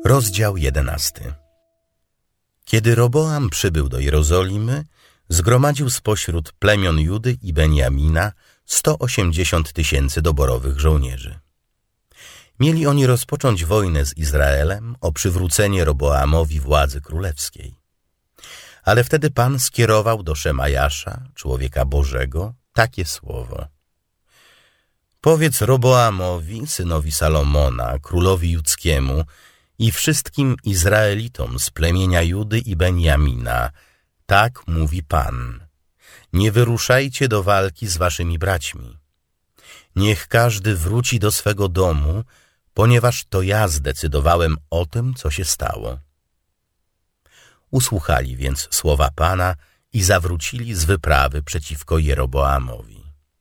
Rozdział 11. Kiedy Roboam przybył do Jerozolimy, zgromadził spośród plemion Judy i Benjamina 180 000 doborowych żołnierzy. Mieli oni rozpocząć wojnę z Izraelem o przywrócenie Roboamowi władzy królewskiej. Ale wtedy Pan skierował do Szemajasza, człowieka Bożego, takie słowo. Powiedz Roboamowi, synowi Salomona, królowi judzkiemu i wszystkim Izraelitom z plemienia Judy i Benjamina, tak mówi Pan. Nie wyruszajcie do walki z waszymi braćmi. Niech każdy wróci do swego domu, ponieważ to ja zdecydowałem o tym, co się stało. Usłuchali więc słowa Pana i zawrócili z wyprawy przeciwko Jeroboamowi.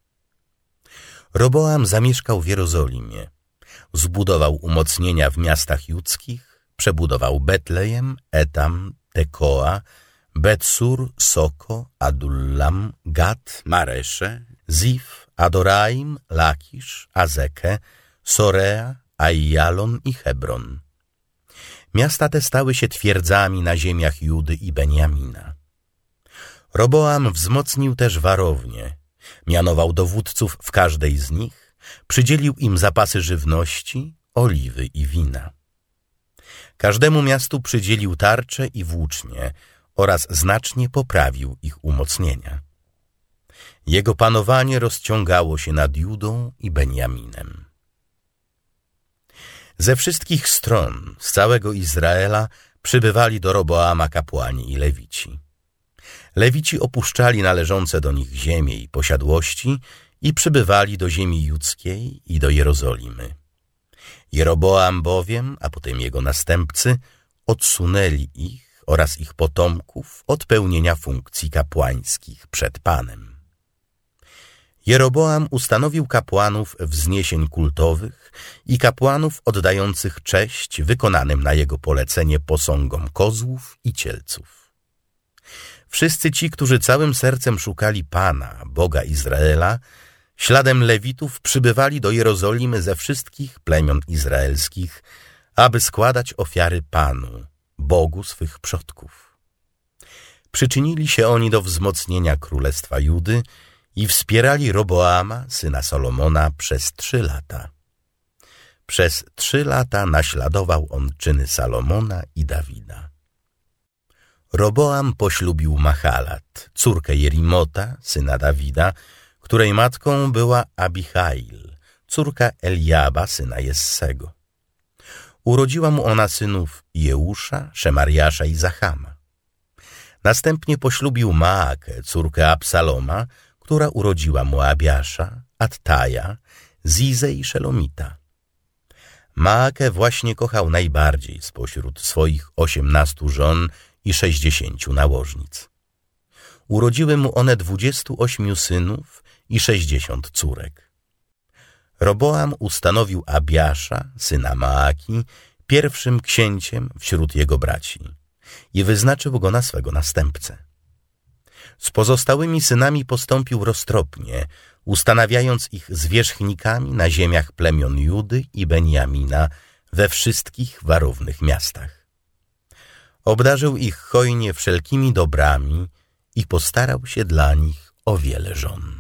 Roboam zamieszkał w Jerozolimie. Zbudował umocnienia w miastach judzkich, przebudował Betlejem, Etam, Tekoa, Bet-sur, Soko, Adullam, Gat, Maresze, Zif, Adoraim, Lakisz, Azekę, Sorea, Aijalon i Hebron. Miasta te stały się twierdzami na ziemiach Judy i Benjamina. Roboam wzmocnił też warownie, mianował dowódców w każdej z nich, przydzielił im zapasy żywności, oliwy i wina. Każdemu miastu przydzielił tarcze i włócznie oraz znacznie poprawił ich umocnienia. Jego panowanie rozciągało się nad Judą i Benjaminem. Ze wszystkich stron, z całego Izraela, przybywali do Roboama kapłani i lewici. Lewici opuszczali należące do nich ziemie i posiadłości i przybywali do ziemi judzkiej i do Jerozolimy. Jeroboam bowiem, a potem jego następcy, odsunęli ich oraz ich potomków od pełnienia funkcji kapłańskich przed Panem. Jeroboam ustanowił kapłanów wzniesień kultowych i kapłanów oddających cześć wykonanym na jego polecenie posągom kozłów i cielców. Wszyscy ci, którzy całym sercem szukali Pana, Boga Izraela, śladem Lewitów przybywali do Jerozolimy ze wszystkich plemion izraelskich, aby składać ofiary Panu, Bogu swych przodków. Przyczynili się oni do wzmocnienia królestwa Judy i wspierali Roboama, syna Salomona, przez 3 lata. Przez 3 lata naśladował on czyny Salomona i Dawida. Roboam poślubił Mahalat, córkę Jerimota, syna Dawida, której matką była Abihail, córka Eliaba, syna Jessego. Urodziła mu ona synów Jeusza, Szemariasza i Zachama. Następnie poślubił Maakę, córkę Absaloma, która urodziła mu Abiasza, Attaja, Zizę i Szelomita. Maakę właśnie kochał najbardziej spośród swoich 18 żon i 60 nałożnic. Urodziły mu one 28 synów i 60 córek. Roboam ustanowił Abiasza, syna Maaki, pierwszym księciem wśród jego braci i wyznaczył go na swego następcę. Z pozostałymi synami postąpił roztropnie, ustanawiając ich zwierzchnikami na ziemiach plemion Judy i Benjamina we wszystkich warownych miastach. Obdarzył ich hojnie wszelkimi dobrami i postarał się dla nich o wiele żon.